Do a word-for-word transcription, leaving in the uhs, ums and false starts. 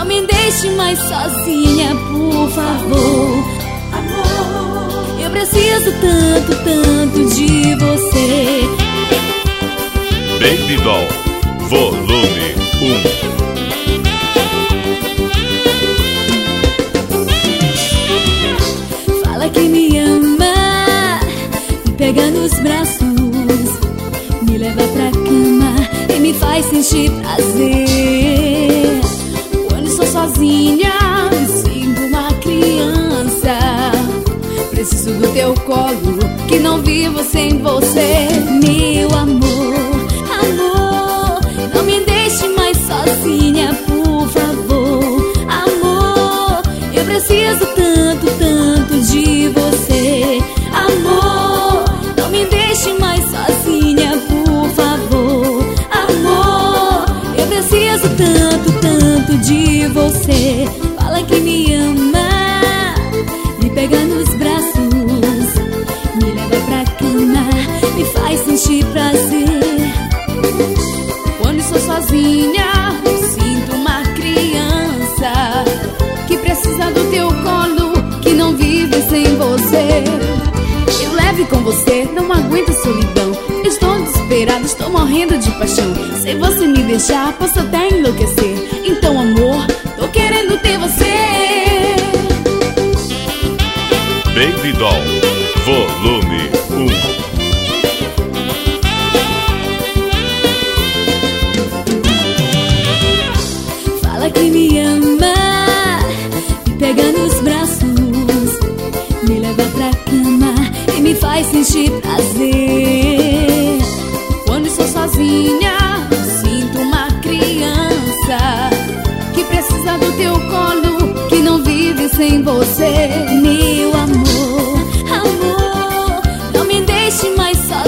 não me deixe mais sozinha, por favor. Amor, eu preciso tanto, tanto de você. Baby Doll, volume um. Fala que me ama, me pega nos braços, me leva pra cama e me faz sentir prazer. Quando estou sozinha, me sinto uma criança. Preciso do teu colo, que não vivo sem você. Meu amor, amor, não me deixe mais sozinha, por favor. Amor, eu preciso tanto, tanto de você. Amor, não me deixe mais sozinha, por favor. Amor, eu preciso tanto, tanto de você. Fala que me ama, me pega nos braços, me leva pra cama, me faz sentir prazer. Quando estou sozinha, eu sinto uma criança que precisa do teu colo, que não vive sem você. Eu leve com você, não aguento a solidão. Estou desesperada, estou morrendo de paixão. Se você me deixar, posso até enlouquecer. Então amor, tô querendo ter você. Baby Doll, volume um. Fala que me ama, me pega nos braços, me leva pra cama e me faz sentir prazer. Quando estou sozinha, sinto uma criança que precisa do teu colo, que não vive sem você. Meu amor, amor, não me deixe mais sozinha,